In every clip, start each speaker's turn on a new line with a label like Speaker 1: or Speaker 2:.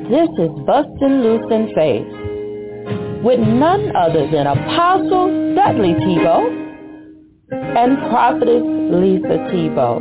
Speaker 1: This is Bustin' Loose in Faith with none other than Apostle Dudley Tebow and Prophetess Lisa Tebow.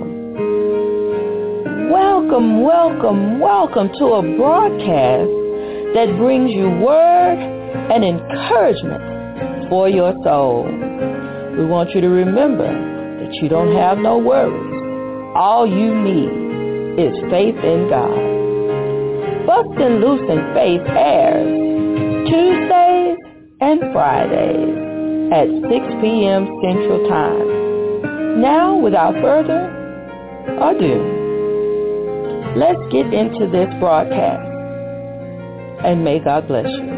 Speaker 1: Welcome, welcome, welcome to a broadcast that brings you word and encouragement for your soul. We want you to remember that you don't have no worries. All you need is faith in God. Bustin' Loose in Faith airs Tuesdays and Fridays at 6 p.m. Central Time. Now, without further ado, let's get into this broadcast, and may God bless you.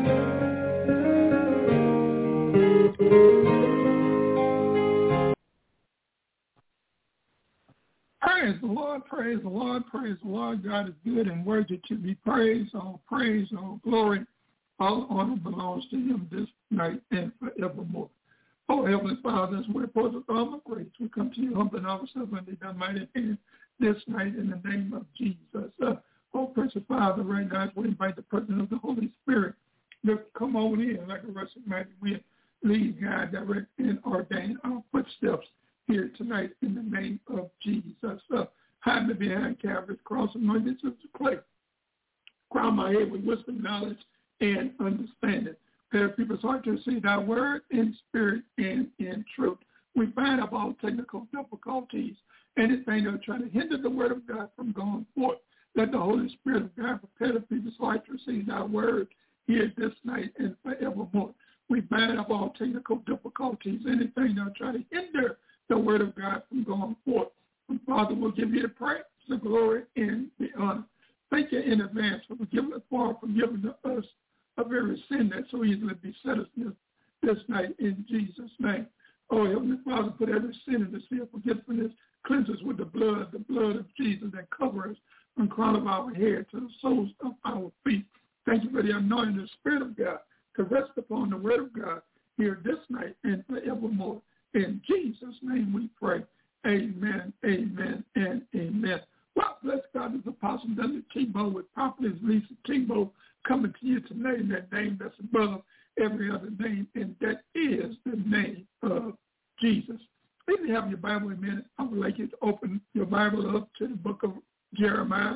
Speaker 2: Praise the Lord, praise the Lord, praise the Lord. God is good and worthy to be praised. All praise, all glory, all honor belongs to him this night and forevermore. Oh, Heavenly Father, as we're for the throne of grace, we come to you humbling ourselves under thy mighty hand this night in the name of Jesus. Oh, precious Father, right now as we invite the presence of the Holy Spirit to come on in like a rushing mighty wind, lead, guide, direct, and ordain our footsteps here tonight in the name of Jesus. Hide me behind Calvary's cross, anoint this with clay. Crown my head with wisdom, knowledge, and understanding. Prepare people's heart to receive thy word in spirit and in truth. We bind up all technical difficulties, anything that will try to hinder the word of God from going forth. Let the Holy Spirit of God prepare the people's heart to receive thy word here this night and forevermore. We bind up all technical difficulties, anything that will try to hinder the word of God from going forth. And Father, we'll give you the praise, the glory, and the honor. Thank you in advance for forgiving us of every sin that so easily beset us this night in Jesus' name. Oh, Heavenly Father, put every sin in the sea of forgiveness, cleanse us with the blood of Jesus that covers us from the crown of our head to the soles of our feet. Thank you for the anointing of the Spirit of God to rest upon the word of God here this night and forevermore. In Jesus' name we pray. Amen, amen, and amen. Well, bless God, this Apostle Dudley Tebow with Prophetess Lisa Tebow coming to you tonight in that name that's above every other name, and that is the name of Jesus. If you have your Bible in a minute, I would like you to open your Bible up to the book of Jeremiah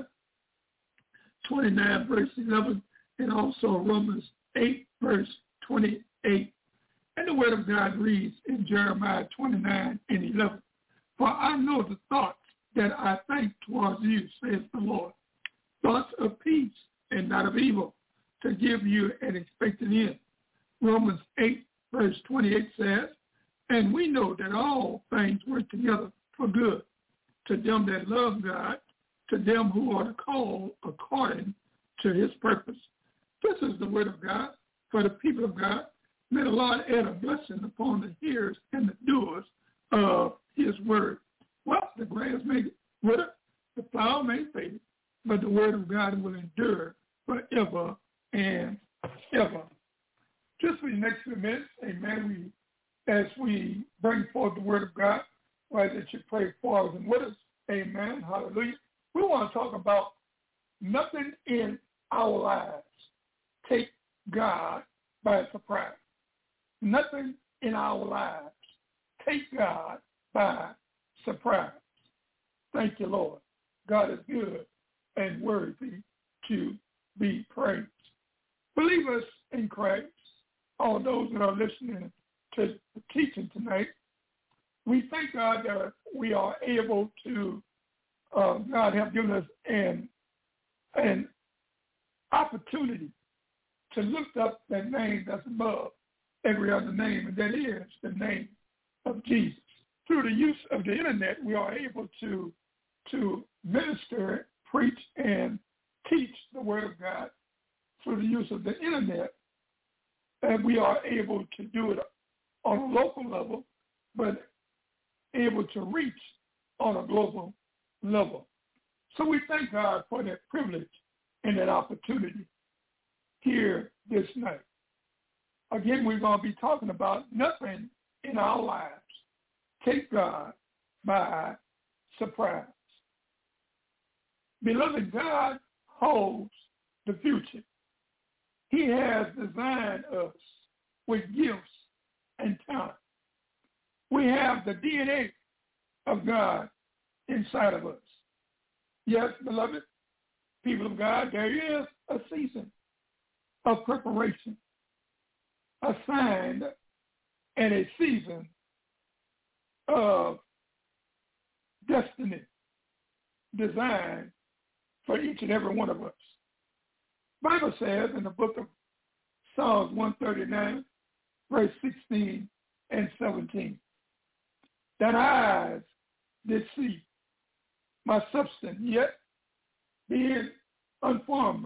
Speaker 2: 29, verse 11, and also Romans 8, verse 28. And the word of God reads in Jeremiah 29 and 11, "For I know the thoughts that I think towards you, says the Lord, thoughts of peace and not of evil, to give you an expected end." Romans 8, verse 28 says, "And we know that all things work together for good, to them that love God, to them who are called according to his purpose." This is the word of God for the people of God. May the Lord add a blessing upon the hearers and the doers of his word. Well, the grass may wither, the flower may fade, but the word of God will endure forever and ever. Just for the next few minutes, amen, as we bring forth the word of God, right, that you pray for us and with us, amen, hallelujah. We want to talk about nothing in our lives take God by surprise. Nothing in our lives take God by surprise. Thank you, Lord. God is good and worthy to be praised. Believers in Christ, all those that are listening to the teaching tonight, we thank God that we are able to, God have given us an opportunity to lift up that name that's above every other name, and that is the name of Jesus. Through the use of the internet, we are able to minister, preach, and teach the word of God through the use of the internet, and we are able to do it on a local level, but able to reach on a global level. So we thank God for that privilege and that opportunity here this night. Again, we're going to be talking about nothing in our lives take God by surprise. Beloved, God holds the future. He has designed us with gifts and talent. We have the DNA of God inside of us. Yes, beloved people of God, there is a season of preparation assigned and a season of destiny designed for each and every one of us. The Bible says in the book of Psalms 139, verse 16 and 17, that eyes did see my substance, yet being unformed,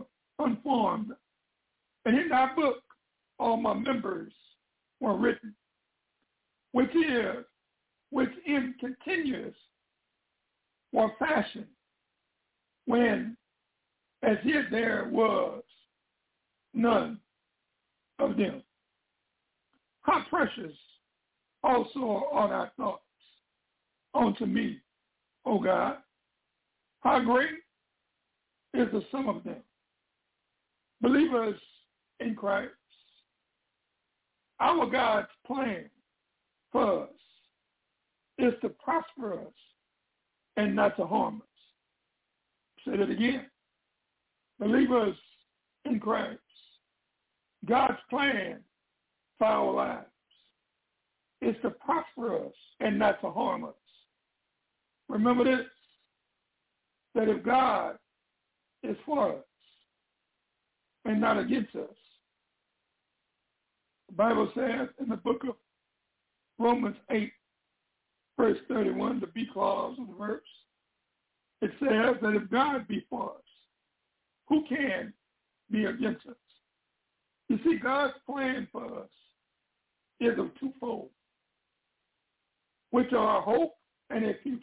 Speaker 2: and in thy book all my members were written, which in continuous were fashioned, when as yet there was none of them. How precious also are thy thoughts unto me, O God. How great is the sum of them. Believers in Christ, our God's plan for us is to prosper us and not to harm us. Say that again. Believers in Christ, God's plan for our lives is to prosper us and not to harm us. Remember this, that if God is for us and not against us, the Bible says in the book of Romans 8, verse 31, the B clause of the verse, it says that if God be for us, who can be against us? You see, God's plan for us is of twofold, which are a hope and a future.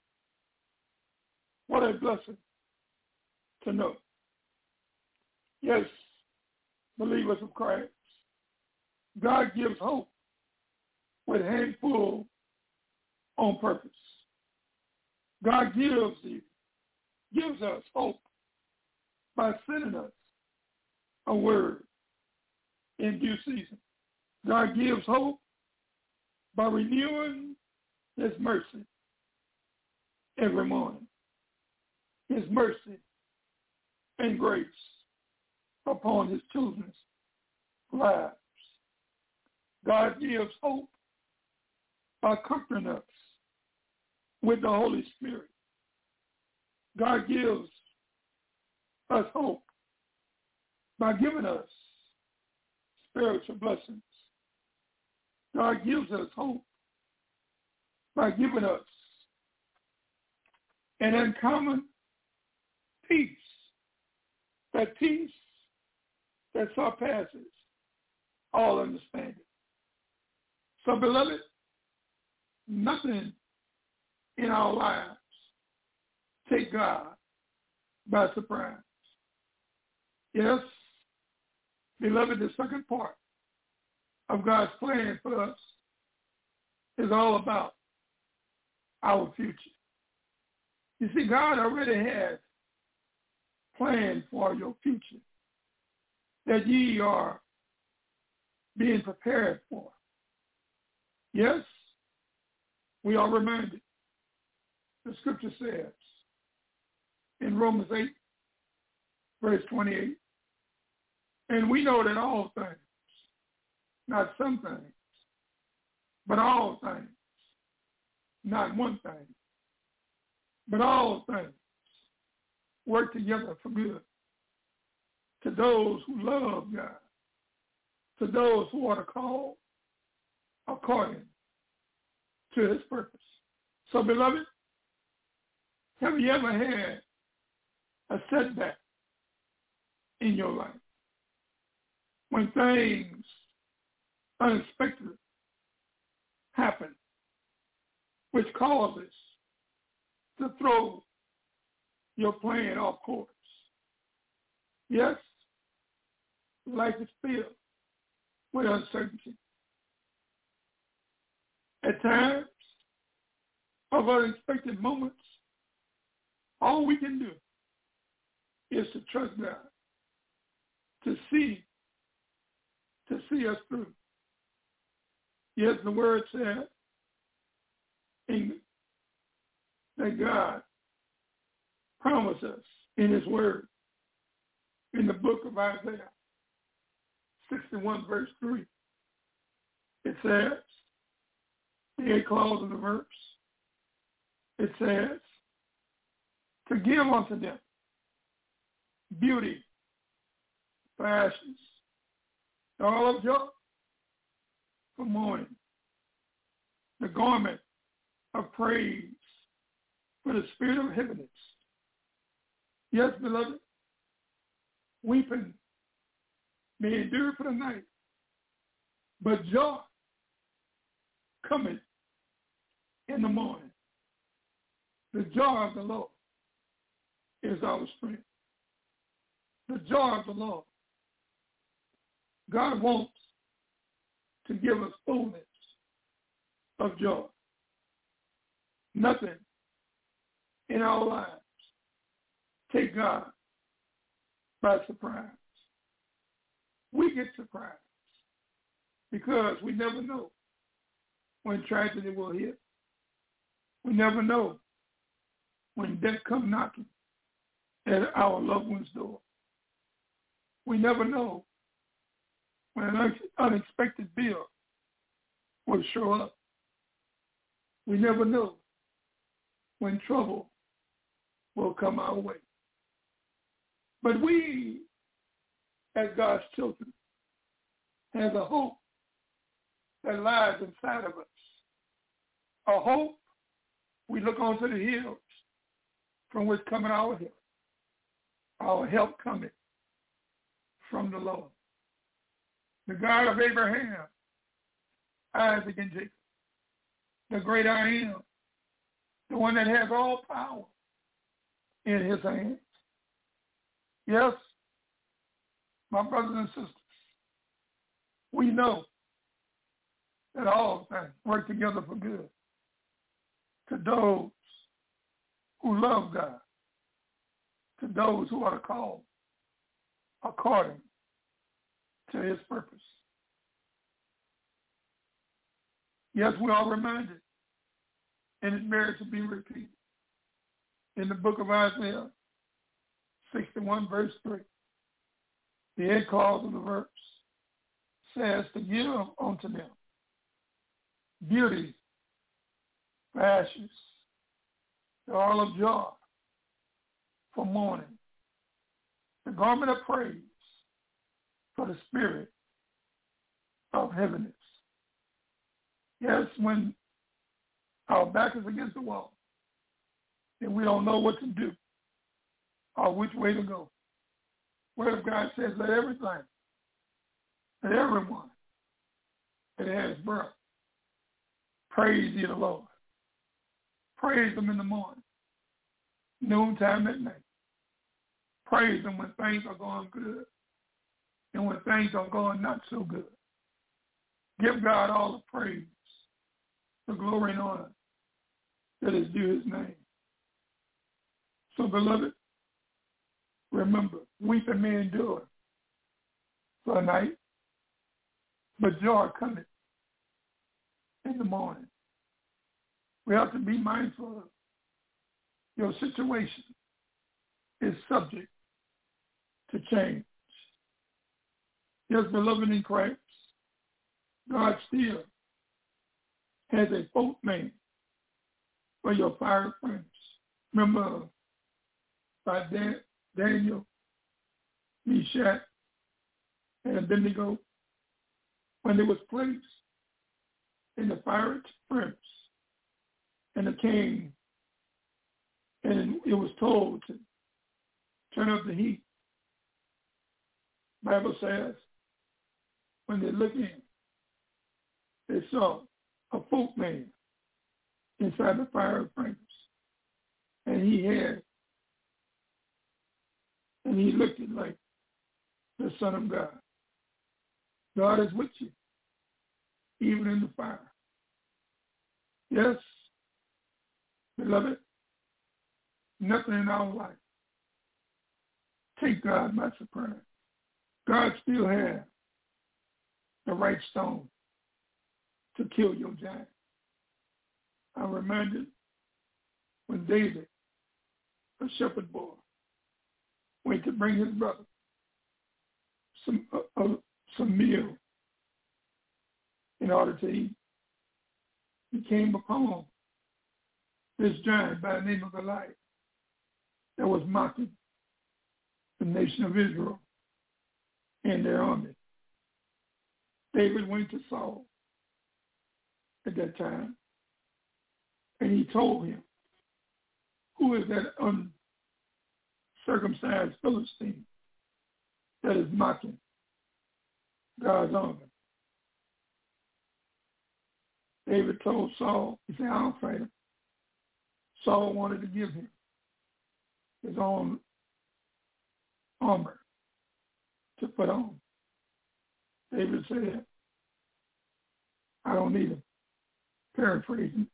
Speaker 2: What a blessing to know. Yes, believers of Christ, God gives hope with handful on purpose. God gives us hope by sending us a word in due season. God gives hope by renewing his mercy every morning. His mercy and grace upon his children's lives. God gives hope by comforting us with the Holy Spirit. God gives us hope by giving us spiritual blessings. God gives us hope by giving us an uncommon peace, that peace that surpasses all understanding. So, beloved, nothing in our lives take God by surprise. Yes, beloved, the second part of God's plan for us is all about our future. You see, God already has planned for your future that ye are being prepared for. Yes, we are reminded. The scripture says in Romans 8, verse 28, and we know that all things, not some things, but all things, not one thing, but all things work together for good to those who love God, to those who are called according to his purpose. So, beloved, have you ever had a setback in your life when things unexpected happen, which causes to throw your plan off course? Yes, life is filled with uncertainty. At times of unexpected moments, all we can do is to trust God to see us through. Yes, the word said that God promised us in his word in the book of Isaiah 61 verse 3. It says, the eighth clause of the verse, it says, to give unto them beauty for ashes, all of joy for mourning, the garment of praise for the spirit of heaviness. Yes, beloved, weeping may endure for the night, but joy cometh in the morning. The joy of the Lord is our strength. The joy of the Lord. God wants to give us fullness of joy. Nothing in our lives take God by surprise. We get surprised because we never know when tragedy will hit. We never know when death comes knocking at our loved one's door. We never know when an unexpected bill will show up. We never know when trouble will come our way. But we, as God's children, have a hope that lies inside of us. A hope we look onto the hills from which cometh our help. Our help cometh from the Lord. The God of Abraham, Isaac, and Jacob. The great I am. The one that has all power in his hands. Yes, my brothers and sisters, we know that all things work together for good to those who love God, to those who are called according to his purpose. Yes, we are reminded, and it merits to be repeated, in the book of Isaiah 61 verse 3. The end clause of the verse says to give unto them beauty for ashes, the oil of joy for mourning, the garment of praise for the spirit of heaviness. Yes, when our back is against the wall and we don't know what to do or which way to go, Word of God says, let everyone that has breath praise ye the Lord. Praise him in the morning, noontime, at night. Praise him when things are going good and when things are going not so good. Give God all the praise, the glory and honor that is due his name. So, beloved, remember, weeping may endure for a night, but joy cometh in the morning. We have to be mindful of your situation is subject to change. Yes, beloved in Christ, God still has a boatman for your fire furnace. Remember by Daniel, Meshach, and Abednego, when they was placed in the fire furnace, and the king, and it was told to turn up the heat. Bible says, when they looked in, they saw a boatman inside the fire furnace, and he looked like the Son of God. God is with you, even in the fire. Yes, beloved, nothing in our life take God by surprise. God still has the right stone to kill your giant. I'm reminded when David, a shepherd boy, went to bring his brother some meal in order to eat. He came upon this giant by the name of Goliath that was mocking the nation of Israel and their army. David went to Saul at that time, and he told him, who is that uncircumcised Philistine that is mocking God's army? David told Saul, he said, I'll fight him. Saul wanted to give him his own armor to put on. David said, I don't need him. Paraphrasing.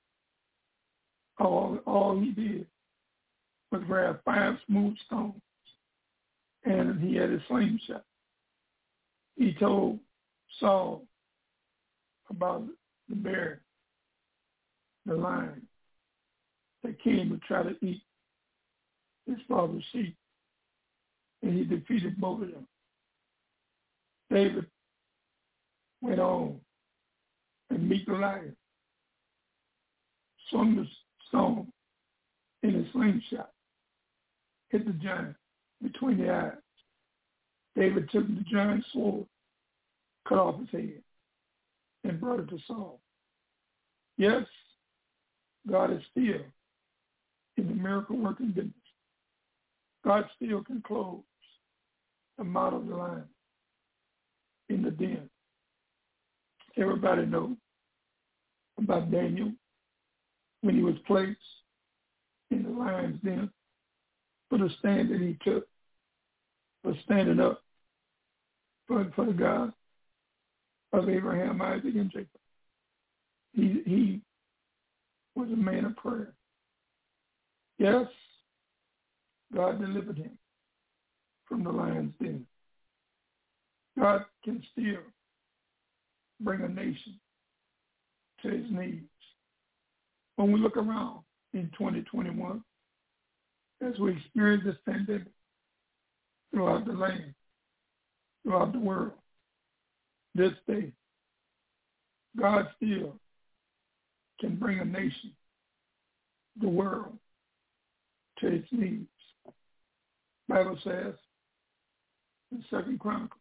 Speaker 2: All he did was grab 5 smooth stones, and he had his slingshot. He told Saul about the bear, the lion, that came to try to eat his father's sheep, and he defeated both of them. David went on and meet Goliath, swung the stone in his slingshot, hit the giant between the eyes. David took the giant's sword, cut off his head, and brought it to Saul. Yes, God is still in the miracle-working business. God still can close the mouth of the lion in the den. Everybody knows about Daniel when he was placed in the lion's den for the stand that he took for standing up for the God of Abraham, Isaac, and Jacob. He was a man of prayer. Yes, God delivered him from the lion's den. God can still bring a nation to his knees. When we look around in 2021, as we experience this pandemic throughout the land, throughout the world, this day, God still can bring a nation, the world, to its knees. The Bible says in 2 Chronicles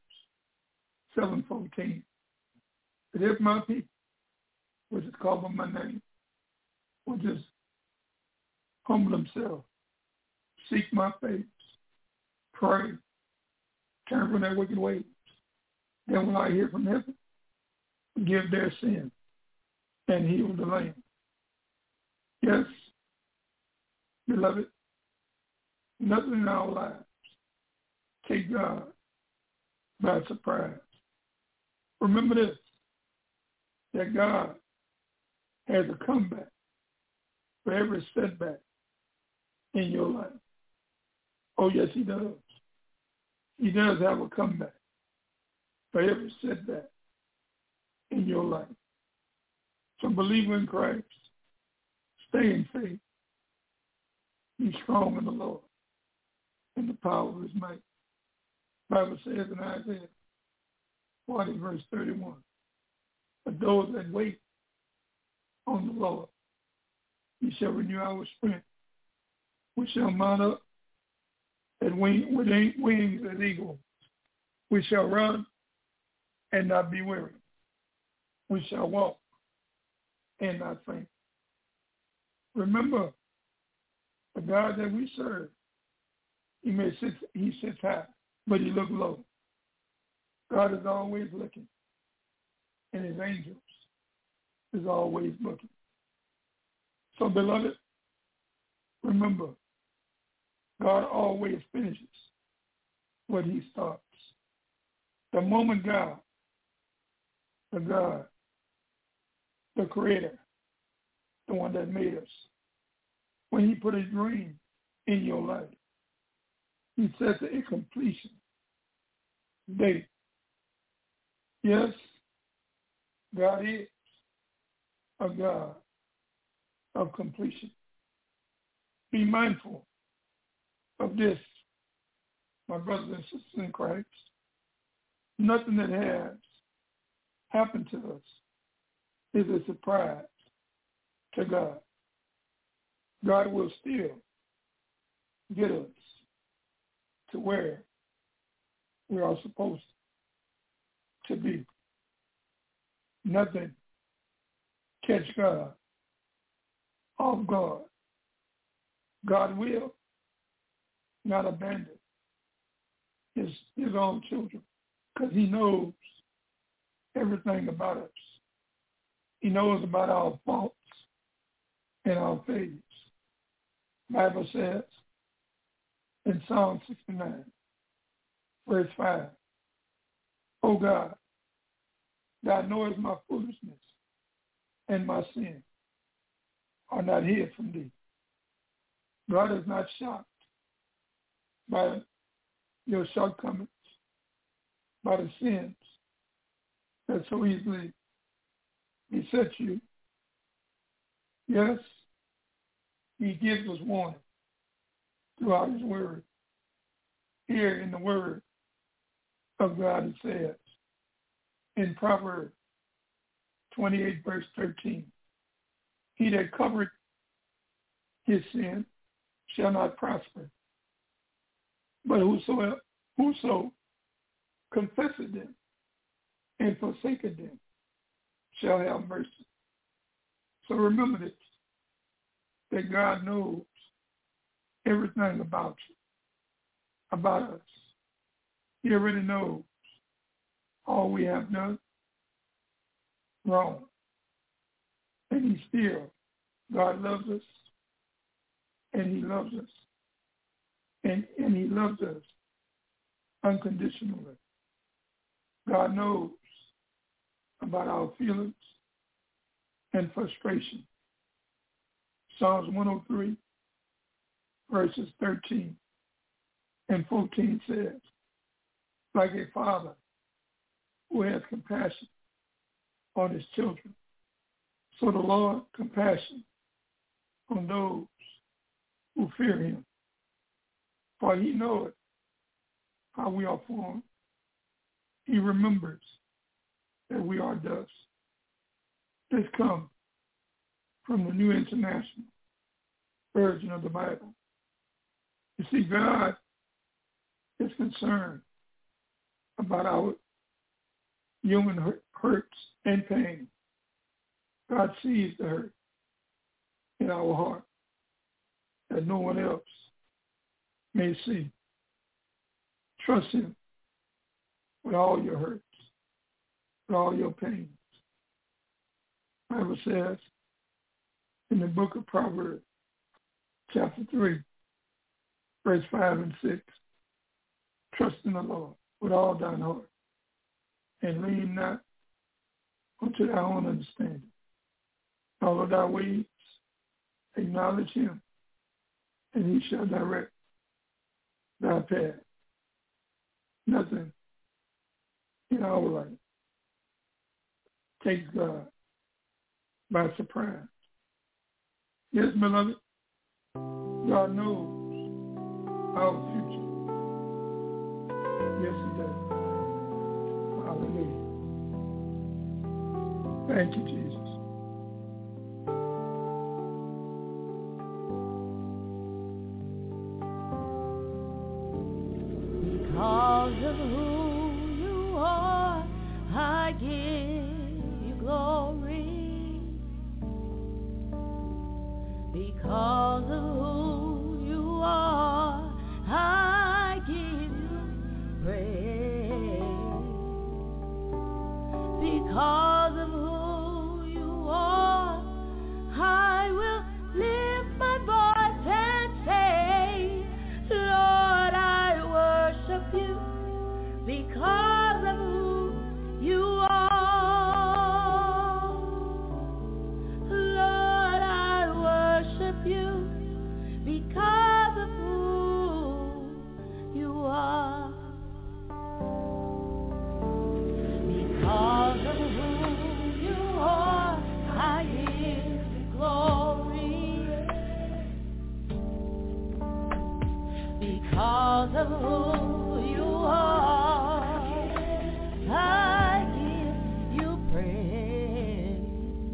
Speaker 2: 7:14, that if my people, which is called by my name, will just humble themselves, seek my face, pray, turn from their wicked ways, then will I hear from heaven, forgive their sin, and heal the land. Yes, beloved, nothing in our lives take God by surprise. Remember this, that God has a comeback for every setback in your life. Oh, yes, he does. He does have a comeback for every setback in your life. So believe in Christ. Stay in faith. Be strong in the Lord and the power of his might. The Bible says in Isaiah 40, verse 31, but those that wait on the Lord, he shall renew our strength. We shall mount up with wings as eagles. We shall run and not be weary. We shall walk and not faint. Remember, the God that we serve, he sits high, but he looks low. God is always looking, and his angels is always looking. So, beloved, remember, God always finishes what he starts. The moment God, the Creator, the one that made us, when he put his dream in your life, he says a completion day. Yes, God is a God of completion. Be mindful of this, my brothers and sisters in Christ. Nothing that has happened to us is a surprise to God. God will still get us to where we are supposed to be. Nothing catch God off guard. God will not abandon his own children because he knows everything about us. He knows about our faults and our failures. The Bible says in Psalm 69, verse 5, "O God, thou knowest my foolishness, and my sin are not hid from thee." God is not shocked by your shortcomings, by the sins that so easily beset you. Yes, he gives us warning throughout his word. Here in the word of God it says in Proverbs 28, verse 13, "He that covereth his sin shall not prosper, but whoso confesseth them and forsaketh them shall have mercy." So remember this, that God knows everything about you, about us. He already knows all we have done wrong. And he still, God loves us, and he loves us. And he loves us unconditionally. God knows about our feelings and frustration. Psalms 103, verses 13 and 14 says, "Like a father who has compassion on his children, so the Lord compassion on those who fear him. For he knoweth how we are formed. He remembers that we are dust." This comes from the New International Version of the Bible. You see, God is concerned about our human hurts and pain. God sees the hurt in our heart that no one else may see. Trust him with all your hurts, with all your pains. The Bible says in the book of Proverbs, chapter 3, verse 5 and 6, "Trust in the Lord with all thine heart, and lean not unto thy own understanding. All of thy ways acknowledge him, and he shall direct thy path." Nothing in our life takes God by surprise. Yes, beloved, God knows our future. Yes, he does. Hallelujah. Thank you, Jesus.
Speaker 1: Because of who you are, I give you glory. Because of who you are, I give you praise. Because of who you are, I will lift my voice and say, Lord, I worship you because of who you are. Lord, I worship you because of who you are, I give you praise.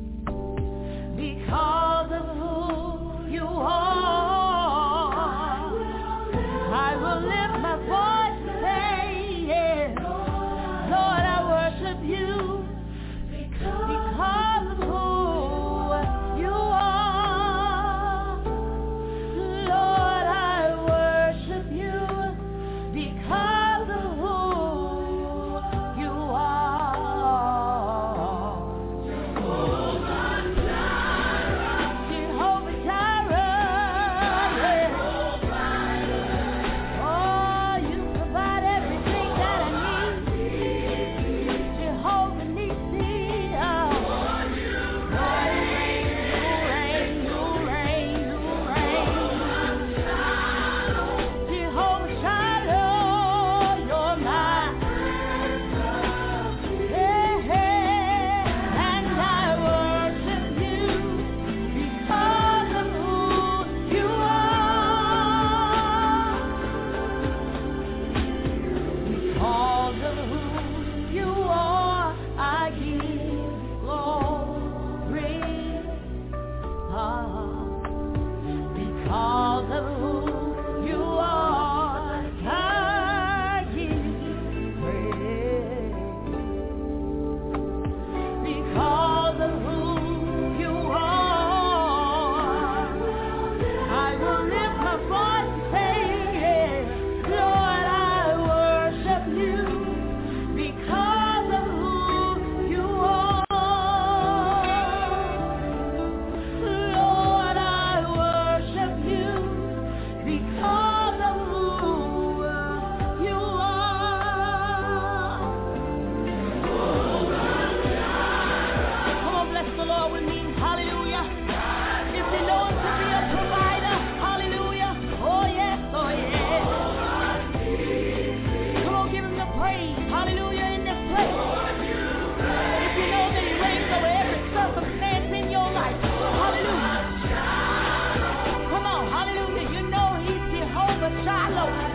Speaker 1: Because of who you are, I will lift my voice and say, yes, Lord, I worship you because of who you are. Lord, I worship you because of who you are. Jehovah Jireh, yeah. Oh, you provide everything that I need. Jehovah Nissi, oh, you reign, you reign, you reign. Jehovah Shiloh, you're mine. And I worship you because of who you are. Because of who you are, I give glory. Because of who you are, I give praise. Because of who you are, I will lift my voice and say, yes, Lord, I worship you because of who you are. Lord, I worship you because of who you are. Come on, bless the Lord with me. Hallelujah. If you know him to be a provider, hallelujah. Oh, yes, oh, yes. Come on, give him the praise. Hallelujah in this place. If you know that he reigns over every circumstance in your life, hallelujah. Come on, hallelujah. You know he's Jehovah Shiloh.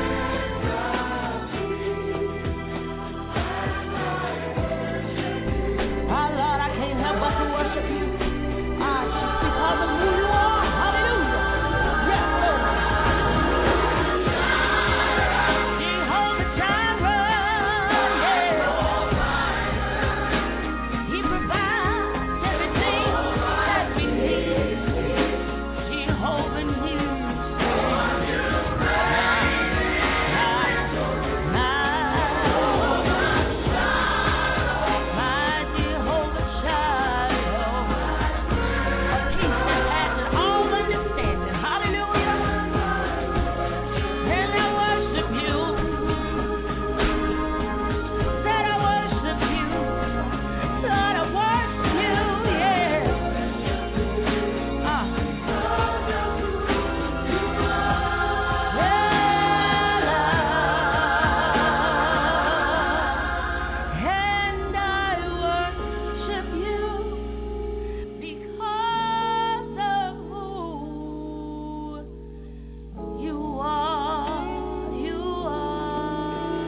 Speaker 1: Ah, Lord, I can't help but to worship you. Because of who you are. Hallelujah. Yes, Lord. Jehovah Jireh, yeah. He provides everything that we need. Jehovah my Jehovah Shiloh, a peace that passes all understanding. Hallelujah. And I worship you. Said I worship you. Lord, I worship you, yeah. And I worship you because of who you are. You are.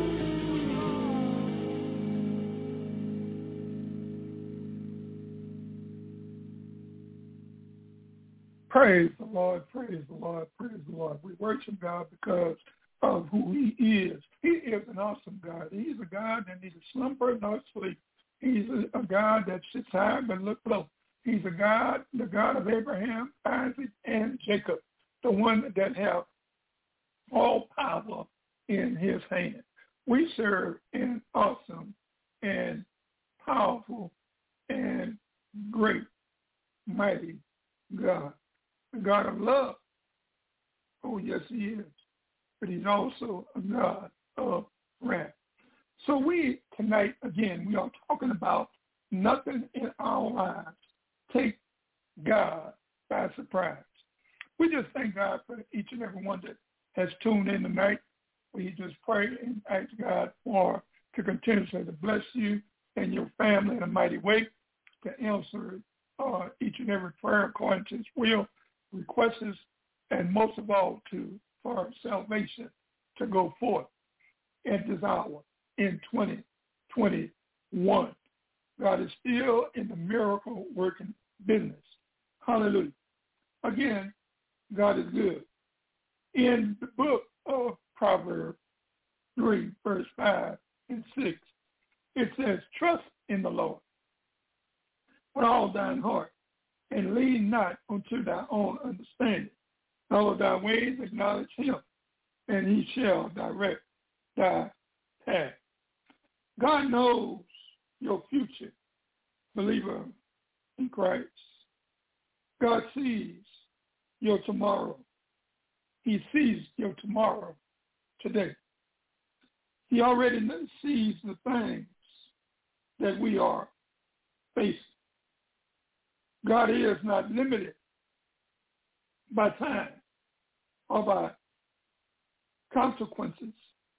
Speaker 2: Praise the Lord, praise the Lord, praise the Lord. We worship God because of who he is. He is an awesome God. He's a God that neither slumber nor sleep. He's a God that sits high but look low. He's a God, the God of Abraham, Isaac, and Jacob, the one that have all power in his hand. We serve an awesome and powerful and great, mighty God. The God of love. Oh, yes, he is. But he's also a God of wrath. So tonight, again, we are talking about nothing in our lives take God by surprise. We just thank God for each and every one that has tuned in tonight. We just pray and ask God to continuously to bless you and your family in a mighty way, to answer each and every prayer according to his will, requests, and most of all for salvation to go forth at this hour in 2021. God is still in the miracle working business. Hallelujah. Again, God is good. In the book of Proverbs 3, verse 5 and 6, it says, trust in the Lord with all thine heart, and lean not unto thy own understanding. In all of thy ways acknowledge him, and he shall direct thy path. God knows your future, believer in Christ. God sees your tomorrow. He sees your tomorrow today. He already sees the things that we are facing. God is not limited by time or by consequences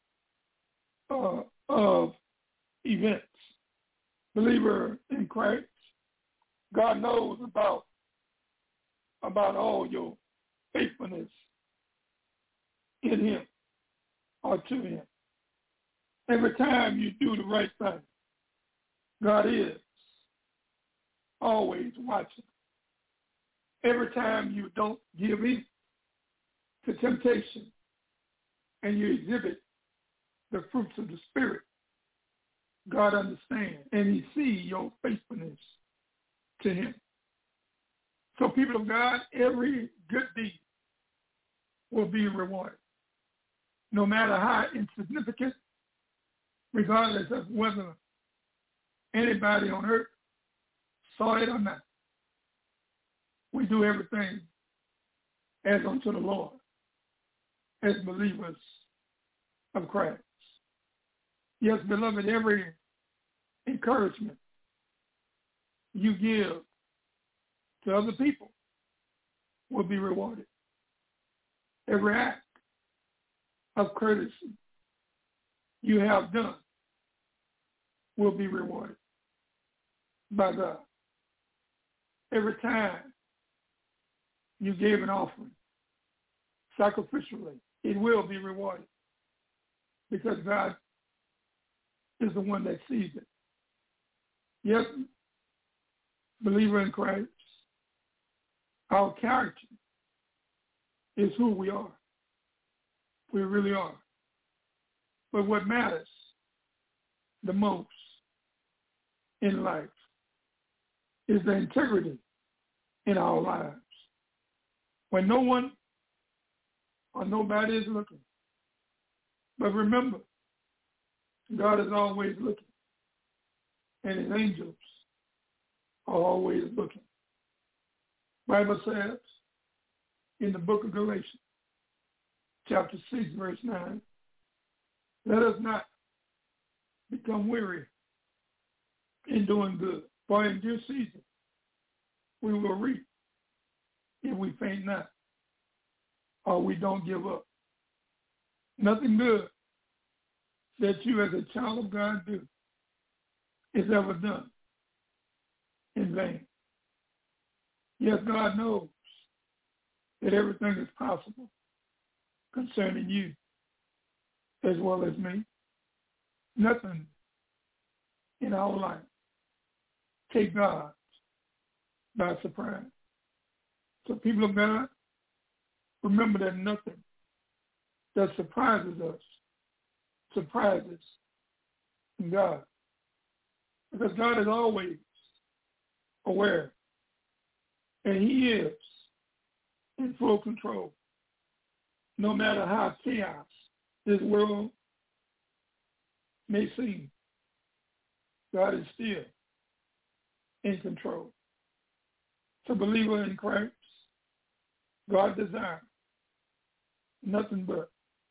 Speaker 2: of events. Believer in Christ, God knows about all your faithfulness in him or to him. Every time you do the right thing, God is always watching. Every time you don't give in to temptation and you exhibit the fruits of the Spirit, God understands and he sees your faithfulness to him. So people of God, every good deed will be rewarded, no matter how insignificant, regardless of whether anybody on earth saw it or not. We do everything as unto the Lord, as believers of Christ. Yes, beloved, every encouragement you give to other people will be rewarded. Every act of courtesy you have done will be rewarded by God. Every time you gave an offering sacrificially, it will be rewarded because God is the one that sees it. Yes, believer in Christ, our character is who we are. We really are. But what matters the most in life is the integrity in our lives. When no one or nobody is looking. But remember, God is always looking, and his angels are always looking. Bible says in the book of Galatians, chapter 6, verse 9, let us not become weary in doing good, for in due season we will reap if we faint not, or we don't give up. Nothing good that you as a child of God do is ever done in vain. Yes, God knows that everything is possible concerning you as well as me. Nothing in our life take God by surprise. So people of God, remember that nothing that surprises us surprises God. Because God is always aware, and he is in full control. No matter how chaos this world may seem, God is still in control. So believer in Christ, God desires nothing but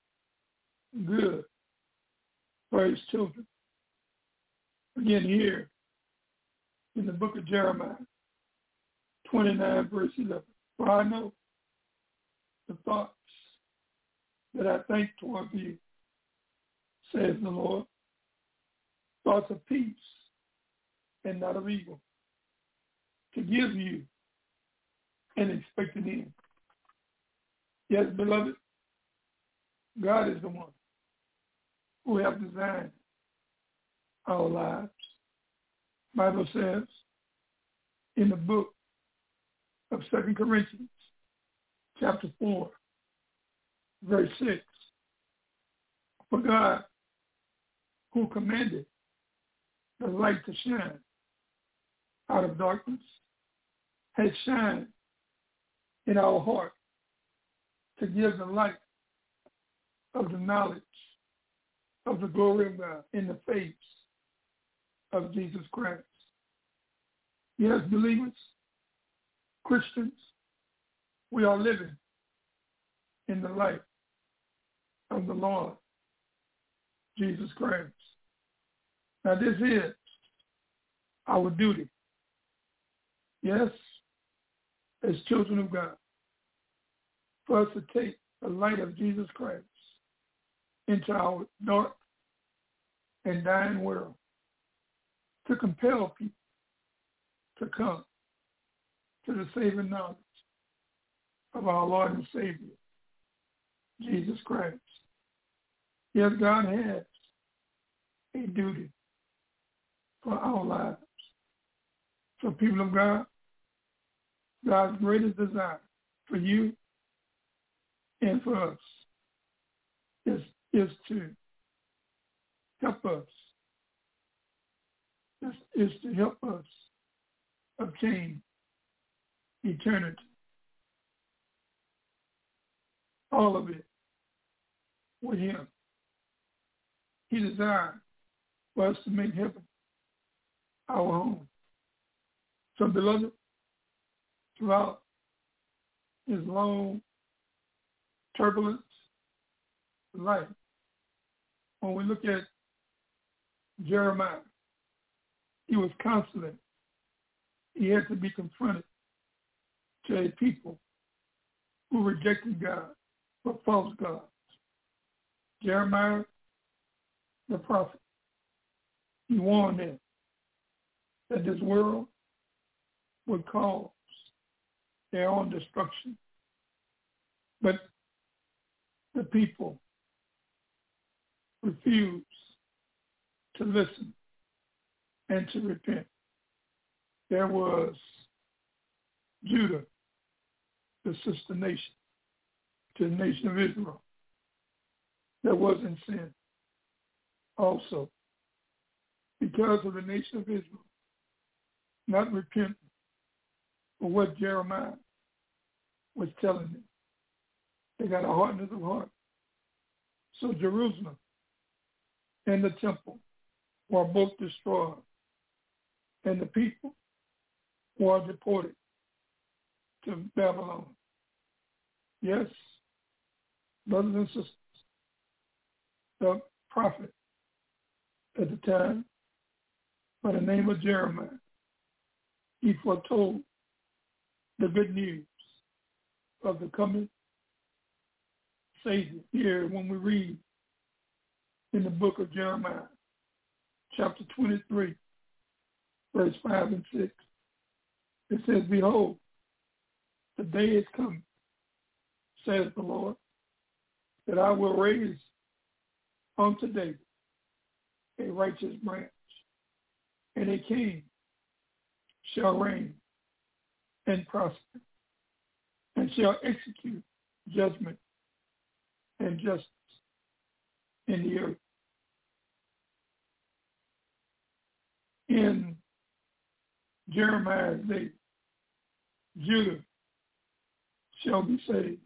Speaker 2: good for his children. Again, here in the book of Jeremiah, 29, verse 11. For I know the thoughts that I think toward you, says the Lord, thoughts of peace and not of evil, to give you an expected end. Yes, beloved, God is the one who have designed our lives. Bible says in the book of 2 Corinthians, chapter 4, verse 6, for God, who commanded the light to shine out of darkness, has shined in our heart to give the light of the knowledge of the glory of God in the face of Jesus Christ. Yes, believers, Christians, we are living in the light of the Lord Jesus Christ. Now this is our duty. Yes, as children of God, for us to take the light of Jesus Christ into our dark and dying world, to compel people to come to the saving knowledge of our Lord and Savior, Jesus Christ. Yes, God has a duty for our lives. So people of God, God's greatest desire for you and for us is to help us, is to help us obtain eternity. All of it with him. He desired for us to make heaven our home. So, beloved, throughout his long, turbulent life, when we look at Jeremiah, he was confident. He had to be confronted to a people who rejected God for false gods. Jeremiah, the prophet, he warned them that this world would cause their own destruction. But the people refused to listen and to repent. There was Judah, the sister nation to the nation of Israel, that was in sin also, because of the nation of Israel not repenting for what Jeremiah was telling them. They got a hardness of heart. So Jerusalem and the temple were both destroyed, and the people were deported to Babylon. Yes, brothers and sisters, the prophet at the time, by the name of Jeremiah, he foretold the good news of the coming Savior. Here, when we read in the book of Jeremiah, chapter 23, verse 5 and 6, it says, behold, the day is coming, says the Lord, that I will raise unto David a righteous branch, and a king shall reign and prosper, and shall execute judgment and justice in the earth. In Jeremiah's day, Judah shall be saved.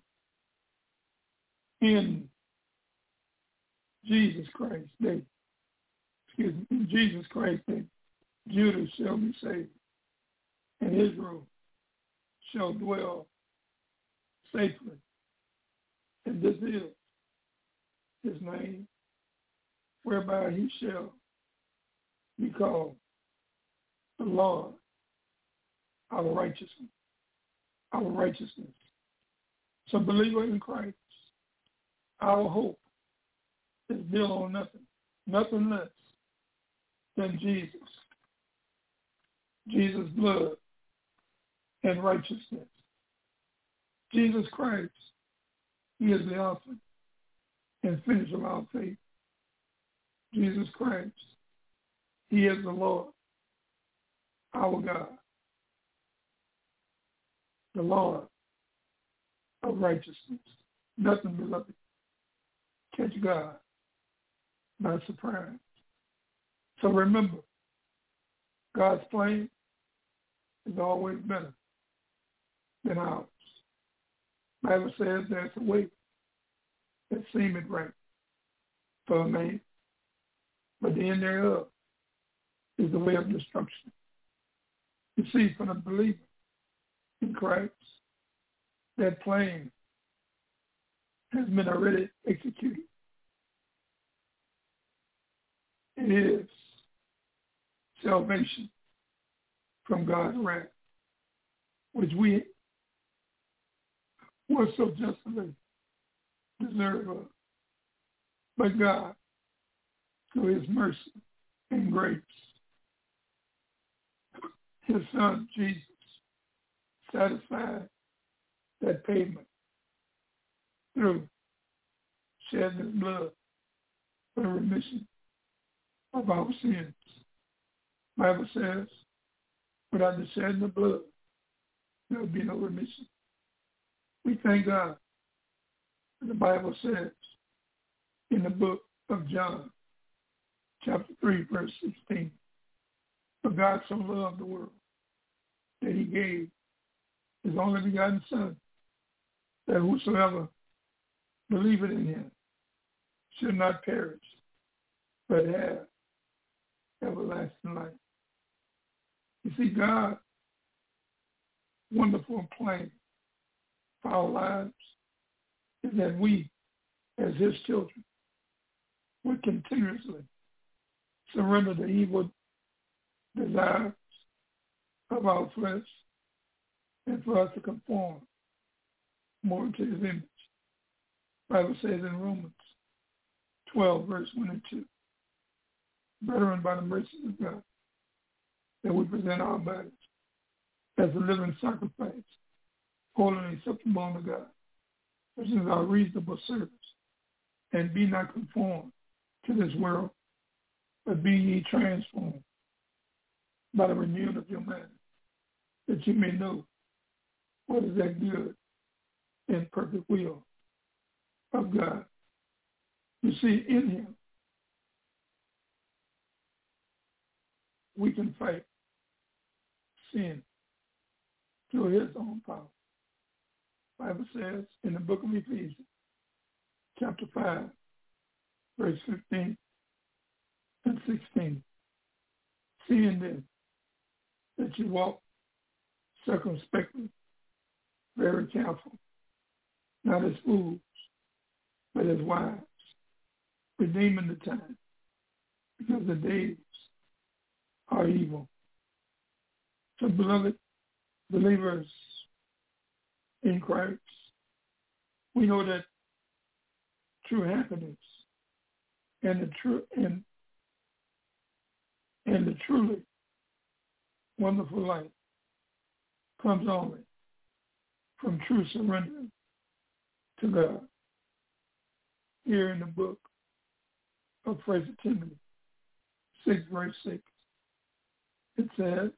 Speaker 2: In Jesus Christ's day, in Jesus Christ's day, Judah shall be saved, and Israel shall dwell safely. And this is his name, whereby he shall be called the Lord, our righteousness, our righteousness. So, believer in Christ, our hope is built on nothing less than Jesus, Jesus' blood and righteousness. Jesus Christ, he is the Alpha and finisher of our faith, Jesus Christ. He is the Lord, our God, the Lord of righteousness. Nothing, beloved, catch God by surprise. So remember, God's plan is always better than ours. The Bible says there's a way that seemeth right for a man, but the end thereof is the way of destruction. You see, for the believer in Christ, that plan has been already executed. It is salvation from God's wrath, which we were so justly deserve of. But God, through his mercy and grace, his son Jesus satisfied that payment through shedding his blood for the remission of our sins. The Bible says, without the shedding of blood, there will be no remission. We thank God. The Bible says in the book of John, chapter 3, verse 16, for God so loved the world that he gave his only begotten Son, that whosoever believeth in him should not perish, but have everlasting life. You see, God's wonderful plan for our lives is that we, as his children, would continuously surrender the evil desires of our flesh and for us to conform more to his image. The Bible says in Romans 12, verse 1 and 2, brethren, by the mercy of God, that we present our bodies as a living sacrifice, holy and acceptable unto God, which is our reasonable service. And be not conformed to this world, but be ye transformed by the renewing of your mind, that you may know what is that good and perfect will of God. You see, in him, we can fight sin through his own power. The Bible says in the book of Ephesians, chapter 5, verse 15 and 16, seeing then that you walk circumspectly, very careful, not as fools, but as wise, redeeming the time, because the days are evil. So, beloved believers in Christ, we know that true happiness and the truly wonderful life comes only from true surrender to God. Here in the book of 1 Timothy 6, verse 6, it says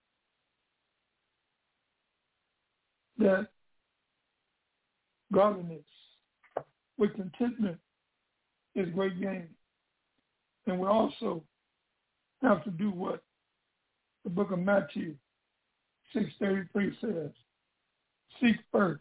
Speaker 2: that godliness with contentment is great gain. And we also have to do what the book of Matthew 6:33 says. Seek first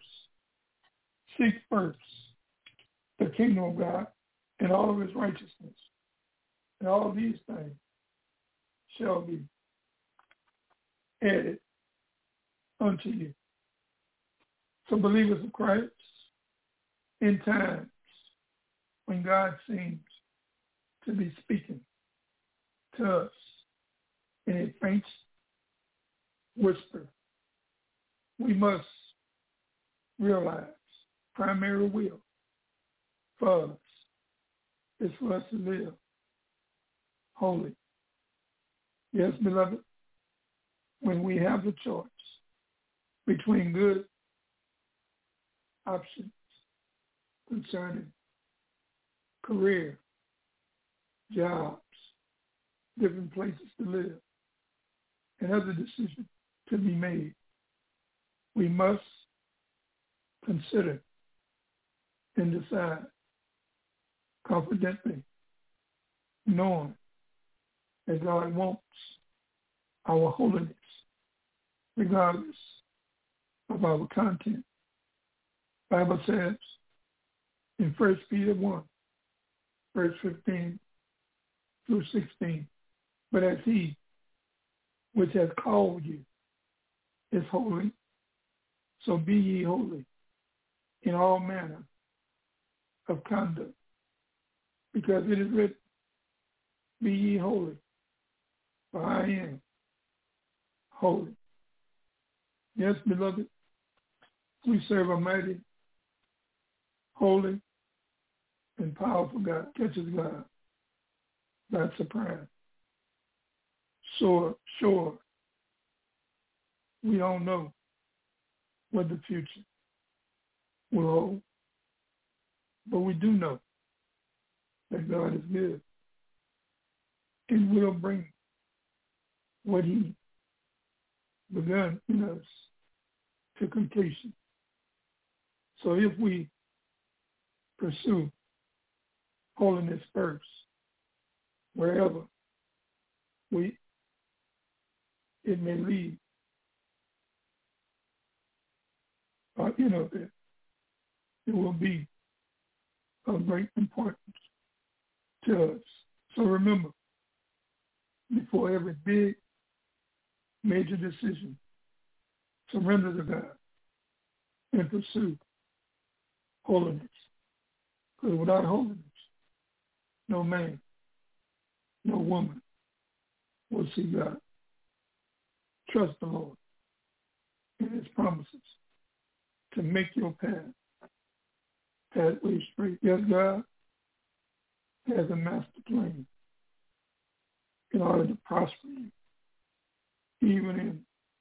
Speaker 2: the kingdom of God and all of his righteousness. And all of these things shall be added unto you. So believers of Christ, in times when God seems to be speaking to us in a faint whisper, we must realize primary will for us is for us to live holy. Yes, beloved, when we have the choice between good options concerning career, jobs, different places to live, and other decisions to be made, we must consider and decide confidently, knowing that God wants our holiness, regardless of our content. The Bible says in 1 Peter 1, verse 15 through 16, but as he which has called you is holy, so be ye holy in all manner of conduct, because it is written, be ye holy, for I am holy. Yes, beloved, we serve a mighty, holy, and powerful God. Catches God by surprise. Sure, we don't know what the future will hold, but we do know that God is good and will bring what he begun in us to completion. So if we pursue holiness first, wherever it may lead, it will be of great importance to us. So remember, before every big, major decision, surrender to God and pursue holiness. Because without holiness, no man, no woman will see God. Trust the Lord and his promises to make your pathway straight. Yes, God has a master plan in order to prosper you, even in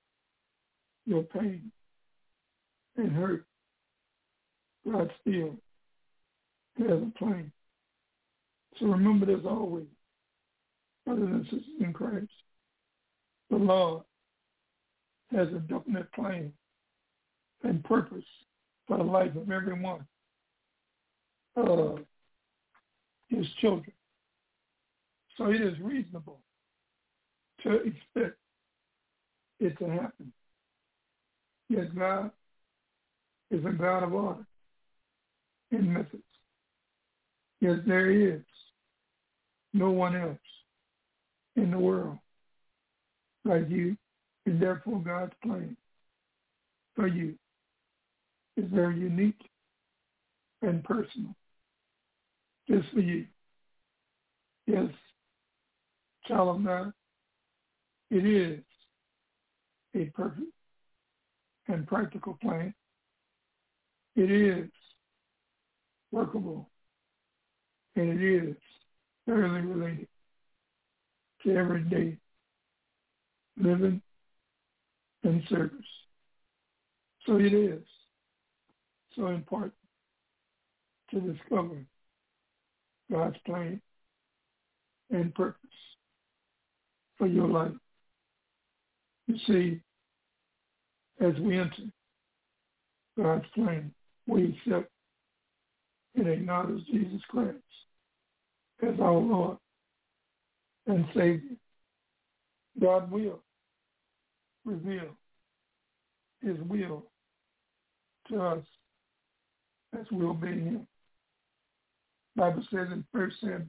Speaker 2: your pain and hurt. God still has a plan. So remember this always, brothers and sisters in Christ. The Lord has a definite plan and purpose for the life of every one of his children. So it is reasonable to expect it to happen. Yes, God is a God of order and methods. Yes, there is no one else in the world like you, and therefore God's plan for you is very unique and personal, just for you. Yes, child of God, it is a perfect and practical plan. It is workable, and it is thoroughly related to everyday living and service. So it is so important to discover God's plan and purpose for your life. You see, as we enter God's plan, we accept and acknowledge Jesus Christ as our Lord and Savior. God will reveal his will to us as we obey him. The Bible says in 1 Samuel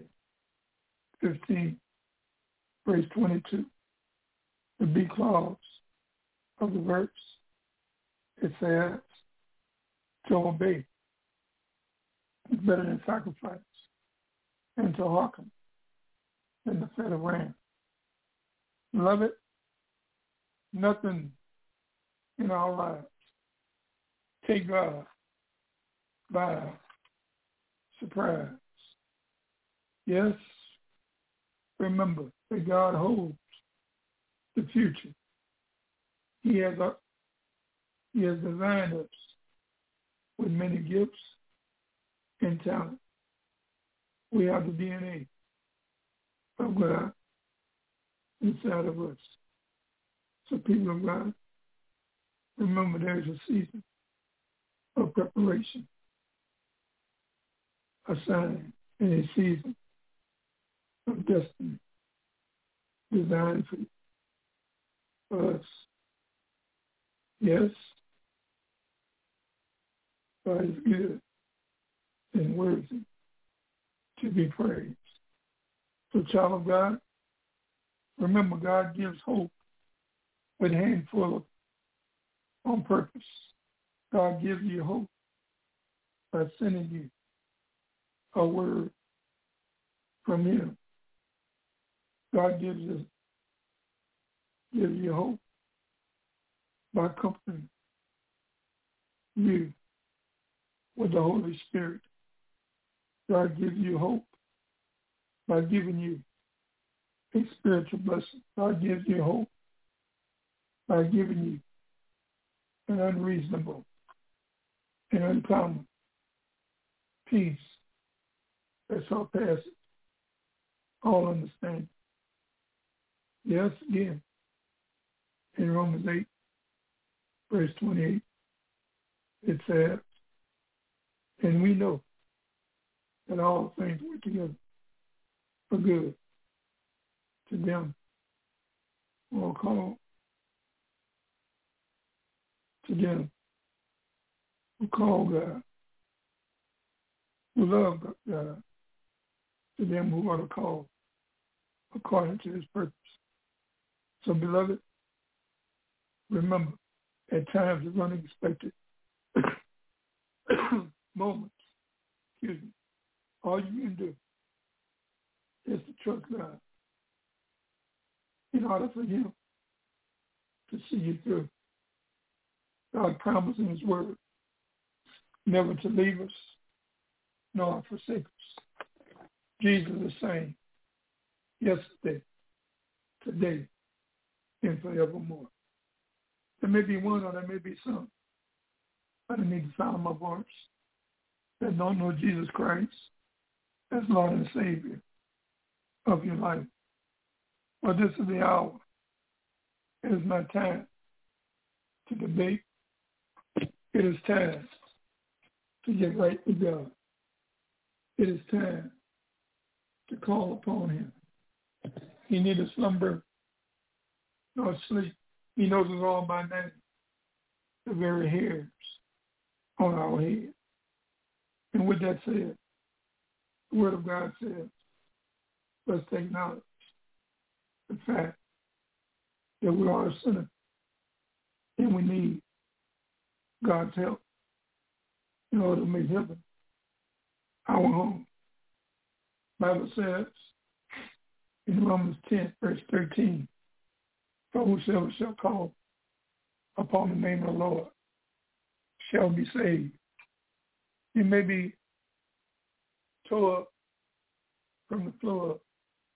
Speaker 2: 15, verse 22, the B clause of the verse, it says, to obey is better than sacrifice, and to hearken than the fat of ram. Beloved, nothing in our lives take God by surprise. Yes, remember that God holds the future. He has designed us with many gifts and talents. We have the DNA of God inside of us. So people of God, remember there's a season of preparation, a sign, and a season of destiny designed for us. Yes, God is good and worthy to be praised. So, child of God, remember God gives hope with a handful of on purpose. God gives you hope by sending you a word from Him. God gives you hope by comforting you with the Holy Spirit. God gives you hope by giving you a spiritual blessing. God gives you hope by giving you an unreasonable and uncommon peace that surpasses all understanding. Yes, again, in Romans 8, verse 28, it says, and we know that all things work together for good to them who are called, to them who call God, who love God, to them who are called according to His purpose. So, beloved, remember, at times of unexpected moments, all you can do is to trust God in order for Him to see you through. God promised in His word never to leave us nor forsake us. Jesus is saying, yesterday, today, and forevermore. There may be one or there may be some underneath the sound of my voice that don't know Jesus Christ as Lord and Savior of your life. Well, this is the hour. It is not time to debate. It is time to get right with God. It is time to call upon Him. He neither slumber nor sleep. He knows us all by name, the very hairs on our head. And with that said, the Word of God says, let's acknowledge the fact that we are a sinner and we need God's help in order to make heaven our home. The Bible says in Romans 10, verse 13, for whosoever shall call upon the name of the Lord shall be saved. You may be tore up from the floor up.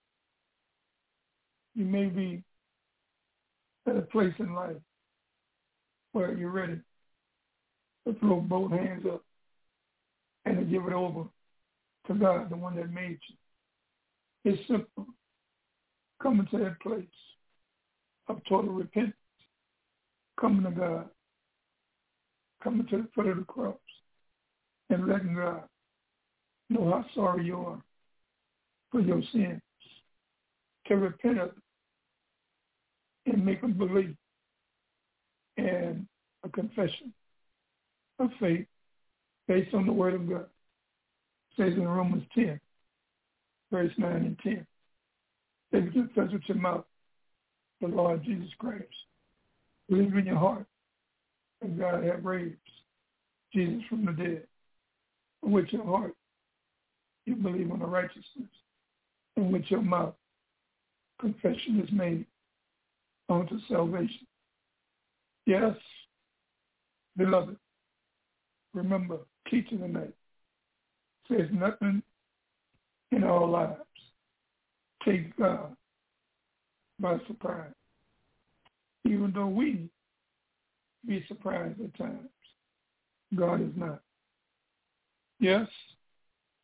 Speaker 2: You may be at a place in life where you're ready to throw both hands up and to give it over to God, the one that made you. It's simple. Coming to that place of total repentance, coming to God, coming to the foot of the cross, and letting God know how sorry you are for your sins, to repent of it and make a belief and a confession of faith based on the Word of God. It says in Romans 10, verse 9 and 10, that you confess with your mouth the Lord Jesus Christ. Believe in your heart that God hath raised Jesus from the dead. And with your heart, you believe on the righteousness. And with your mouth, confession is made unto salvation. Yes, beloved, remember, teaching tonight says nothing in our lives takes God by surprise. Even though we be surprised at times, God is not. Yes,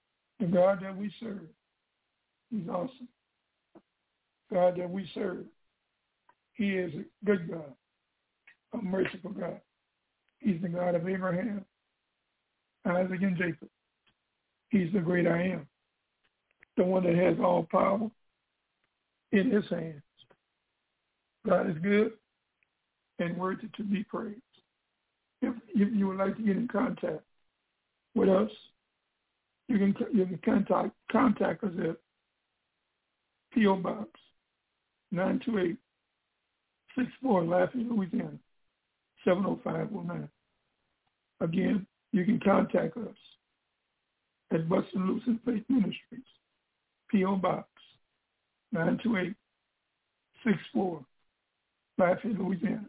Speaker 2: The God that we serve, he's awesome. God that we serve, he is a good God, a merciful God. He's the God of Abraham, Isaac, and Jacob. He's the great I am, the one that has all power in his hands. God is good and worthy to be praised. If you would like to get in contact with us, you can contact us at P.O. Box 92864, Lafayette, Louisiana 70509. Again, you can contact us at Bustin' Loose in Faith Ministries, P.O. Box 92864, Lafayette, Louisiana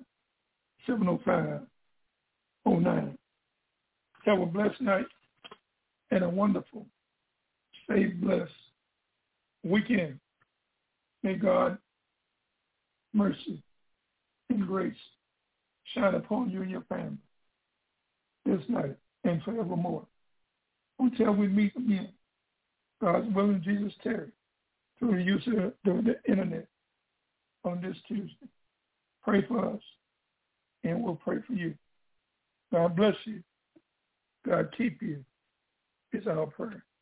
Speaker 2: 70509. Have a blessed night and a wonderful, safe, blessed weekend. May God mercy and grace shine upon you and your family this night and forevermore. Until we meet again, God's willing, Jesus tarry, through the use of the internet on this Tuesday. Pray for us, and we'll pray for you. God bless you. God keep you is our prayer.